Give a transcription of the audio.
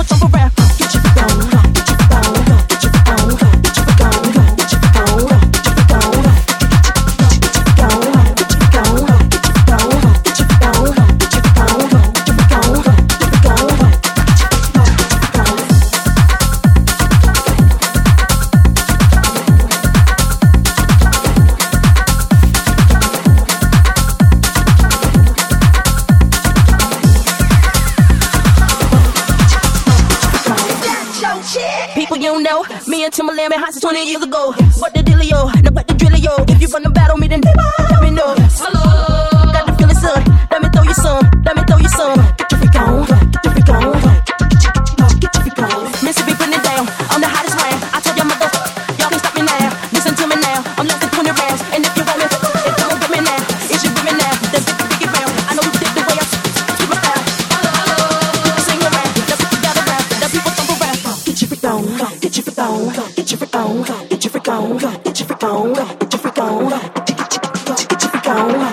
Timberland been hot since 20 years ago. What the dealio? Now what the drillio? If you wanna battle me, then let me know. Hello, got the feeling, son. Let me throw you some. Let me throw you some. Get your freak on. Get your freak on. Get your freak on. Mississippi putting it down. I'm the hottest man. I told y'all mother, y'all can't stop me now. Listen to me now. I'm less than 20 rounds, and if you want me, then come on get me now. Is you with me now? Then pick it round. I know you dig the way I keep my style. Hello, people sing around. The people gather round. The people thump around. Get your freak on. Get your freak on. Get your freak on, get your freak on, get your freak on, get your freak on, get your freak on.